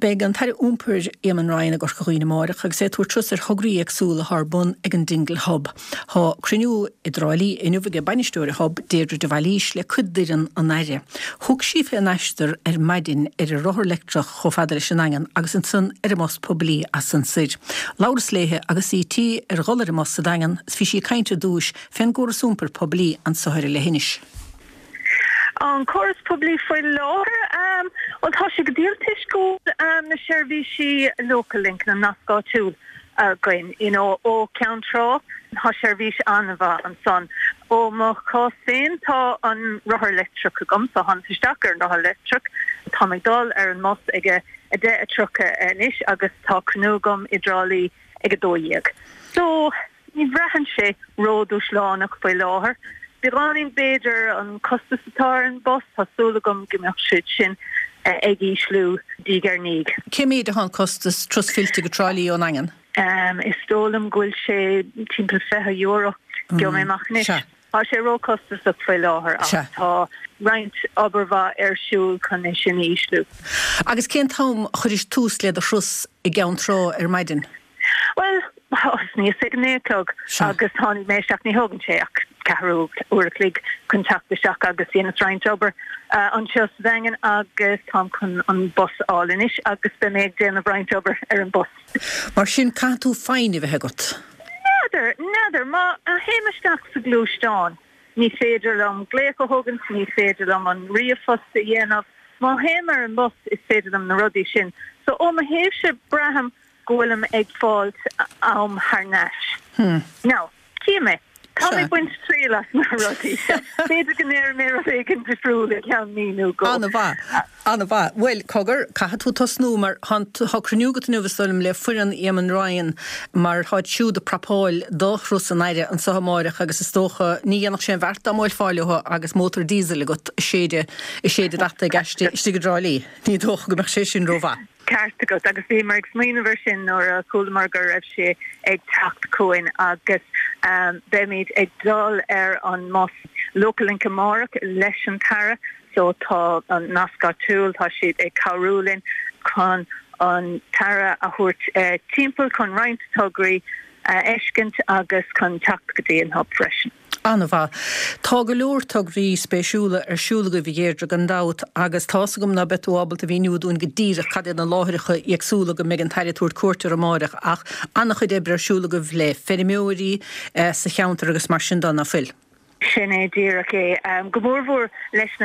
Began tar úmper Eamon Ryan a gur chuoine marach ag sé túair trusar thugrií agsúla Harbun ag an dingle hub. Tá cruniú I dráilí inúbhaige bainisteúir hub Deirdre de Valís le cuidiran an aire. Thug sífe an eistear maidin a rothar lectrach chofadar sin angan agus an sun mos poblí as san sid. Lauras léthe agus tí gollar mos sa dangan fi sí cainte dúis fen góras úmper poblí an sohair le hinis. An choras publi foioi láir, ond thosi gdíaltis go na sérvísi local link na nascá túl goin, ó Countrá, ha sérvís anha an son. Ó mo cósin tá an rothar electric a gom, so han tisteachar an rothar electric, tá megdal an mos ige a de a trucke inis agus tá cnúgum idráli ige dóiag. So, ní brehan sé ródú slánach foioi láir. Bíránin beidir an costas atá an bus tásúlagum gimach siid sin ag íslú dígar níg. Céimiad a han costas trusfilti go tráilí ón angan? Is tólam gúil sé timp €20 gio mé machnis. Tá sé ró costas a foioi láthir tá roint oberva siúl chun sin íslú. Agus cén tám chuidir tús le a rus I Countrá maidin? Well, níos signétog agus tháinig méisteach ní thugann sé ach cehrú uirclig contacta seach agus dhéana roint ober an seos bhengan agus tám chun an bus álinis agus be méid déanamh roint ober an bus. Mar sin catú féin I bheith got? Neidir, má a héimeisteach sa glúisteáin. Ní féidir am gléach ó thugann, ní féidir am an riamhfos a dhéanamh. Má héimar an bus is féidir am na rudí sin. So ó ma héh se braham golam ag fáilt am harneis. Now, cíime, tá mé buint trí las na rudí. Féidir gnéir mé a fécinn disrúla cean míú go. Anna bha. Well, cogur, caithe tú tosnú mar ha cruniúgat nuhastálim le furan Eamon Ryan mar háid siúd a prapáil dóchrús an aire an sahamáireach agus is tócha ní dhéanach sé bhert am máil fáileho agus mótor dísel got séide data gasti stigadráilí. Ní dócha go meach sé sin róha. Carta go agus bhí mar smíine sin nó a coolmargar raibh sé ag tacht coin agus béimiid ag dul an mos local in Camarach leis an tara, so tá an nascá túl tá siad ag cabhrúlin chun an tara a thuirt timppel chun roint tugraí eiscint agus chun tacht go dtí an hub freisin. Anna bha. Tá go leor tugraí spéisiúla siúla go bhíhéirdre an dát agus tásagum na betúábal a bhíniuún go dtíre cadé an láthiricha agsúla go mé an tairitúir cuairtear amárach ach anna chu débre siúla go bhlé ferimóirí sa cheantar agus mar sin donna fil. Sin é díach é gomórmhór leis na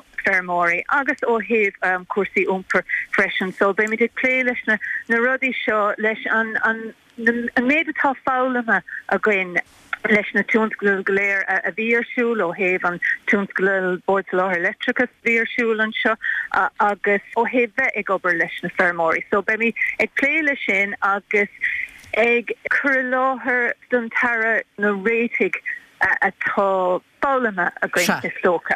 fermóí agus ó héh cuasaí úmper freisin, so bé mi ag lé leis na rudí seo leis an méad atá fálama a gin leis na túnsglil goléir a bhírsúil ó héh an túnsglil board láthir electricus bhírsúil an seo agus ó héh bheith ag obair leis na fermóí. So bé mi ag lé lei sin agus ag chur láthir don tara na réitigh atá fálama a gin is tóca.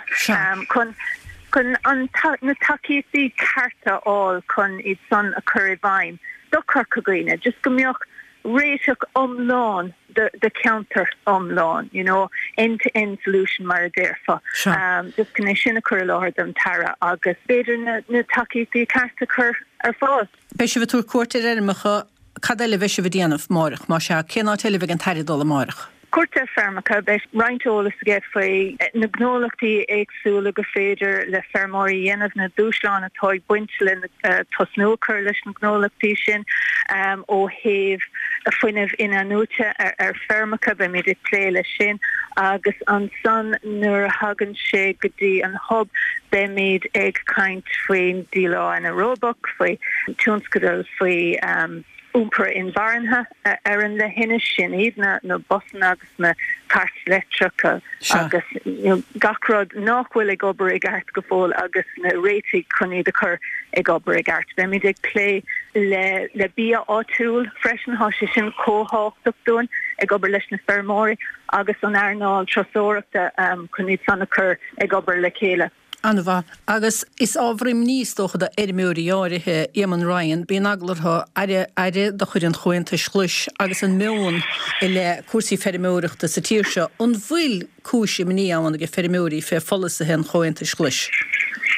Chun na takeíochtaí carta áil chun iad son a chur I bhaim do Corcaghine, just go mbeadh réiteach omláin the counter omláin, end-to-end solution mar a dérfa. Just cynne sin a chur láthir don tara agus beidir na takeíochtaí carta chur ar fáil. Bei se bh túr cuairtear airmecha cad eile bheith se bh déanamh marach, má se céná teile bh an tairidul a marach. Cuirte fermacha beis rointólas ge faoi na gnólachtaí éagsúla go féidir le fermóí dhéanamh na dúsláán atá buintelin tosnúchar leis na gnólachtaí sin ó héh a foiineh ina núte ar fermacha be mé ag lé le sin agus an son nuair hagann sé go dtí an hub be méid ag caint faoin dílá an aeróbach faoi túnscadal faoi úmper in Barnha ar an le hinne sin iad na bosan agus na cart electrica agus gachrod nachhfuil ag obair ag art go fóil agus na réitigh chun iad a chur ag obair ag art. Be mi ag lé le bia átúil freisin há sé sin cóháchtach dúin ag obair leis na fermóí agus an airnáil trasóireachta chun iad san a chur ag obair le chéile. Anna bha, agus is ábhrim níos tócha da éirimúirí áirithe Eamon Ryan, bíon aglartha aire do chuir an chuinta schluis agus an meún I le cuasaí ferimúireachta sa tír seo, an bhfuil cúisi mní amhain go ferimúirí fé follas a hen chuinta schluis.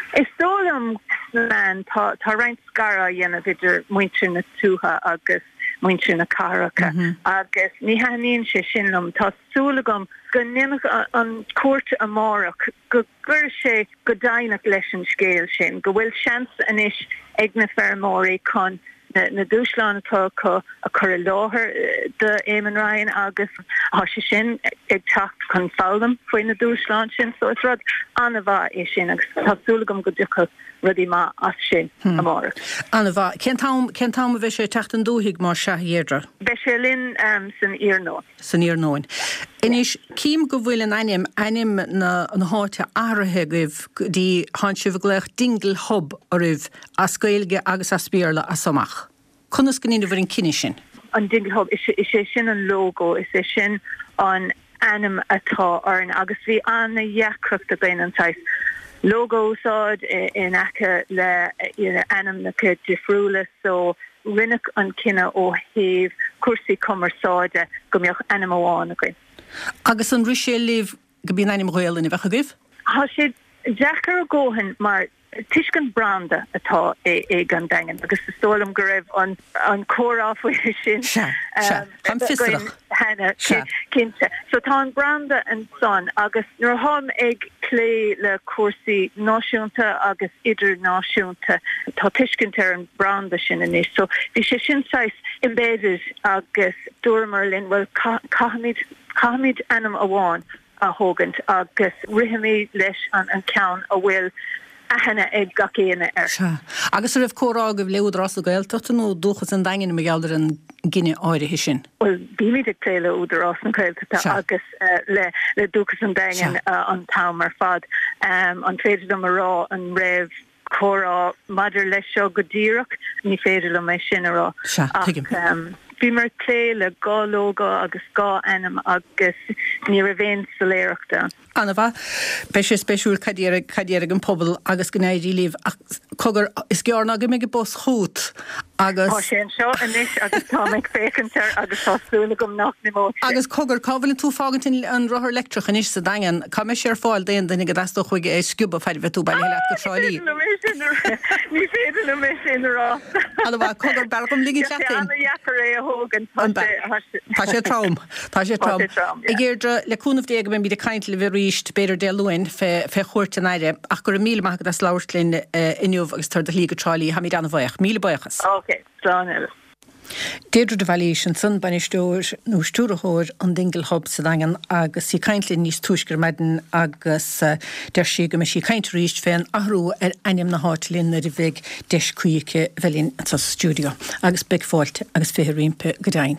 Is dólam man tá reint scara dhéana viidir muintir na túha agus muintir na caracha agus ní haíonn sé sinlam tá súlagam go nimach an cuat amárach go gur sé go dainach leis an scéal sin go bhfuil seans anis ag na fearmóí chun na dúsláán atá a chur láthair de Éamonn Ryan agus há sé sin ag teacht chun fálam faoin na dúsláán sin so is rud anna bha é sin agus tásúlagam go dúcha rudí má as sin amárach. Anna bha, cén tám a bheith sé techt an dúthaigh mar seahéadra? Bheith sé linn san Iarnóin. San Iarnóin. Inis cím go bhfuil an ainim na háte áirithe goibh dí háin sibh gléach dingle hub a rih a scailge agus a spíorla a samach. Conas gníine bhar an cinine sin? An dingle hub is sé sin an logo, is sé sin an anim atá arn agus bhí anna dheacracht a bain an tais. Logo sáid in acha le anim na cé difriúla so rinneach an cinenne ó thaobh cuasaí cumarsáide go mbeadh anim amháin againn. Agus an rúis sé libh go bíon anim ghaol in bheith agaibh? Tá sé deachar a ggóhan mar tuiscin branda atá é gan dagan agus is tólam go raibh an córáfuil sin an fistrach hena cinnte. So tá an branda an son agus nuair thom ag clé le cuasaí náisiúnta agus idirnáisiúnta tá tuiscint ar an branda sin inis. So bhí sé sin sais embedded agus dúrmar linn bhfuil caithmid anam amháin a thógant agus rihamí leis an ceann a bhfuil ahanana ag gacéine ar. Agus a raibh córá go bh leúdrás a gail tutain dúchas an daine me gealdar an gine áirithe sin. Well, bí mí ag cléile údarrás an cailta agus le dúchas an daine an tám mar fad an féidir am rá an raibh córá maidir leis seo go ddíireach ní féidir le mé sin ará. Bhí mar cléile gá logo agus gá anam agus ní a bhéin saléireachta. Anna bha, bei sé spéisiúil cadéire an pobl agus go éirí líh cogur is gearna go mé go bos chuút agus sé seo inis agus tá meid fécantar agus tásúla gom nach nimó. Agus cogur cábhfuil tú fágantin an rothir lectrach in is sa dagan, cá mé sé fáil daon danig go dastal chuig é sciúba feidir bheith tú bailí le go tráilí. Ní féidir le mé sin rá. Anna bha cogur belgum ligin letain. Tá sé trám. I ggéirdre leúnmh déag ben bí de caiint le bhí ríist beidir de luin fe chuirte naide ach gur míle maigad as láirtlinn inniuh agus tar de lí go tráilí ha mí anna bhaich, míle buchas. Okay, Daniel. Deirdre de Bhailí sin san bainisteoir nó stúrathóir an dingle hub sa dagan agus sí caiintlinn níos túisgur meiden agus der sí go me sí caiint ríist féin ahrú aim na háitlinn a bheith deis cuiice bhelín sa stúdio agus beag fáilte agus fé rimpe go dain.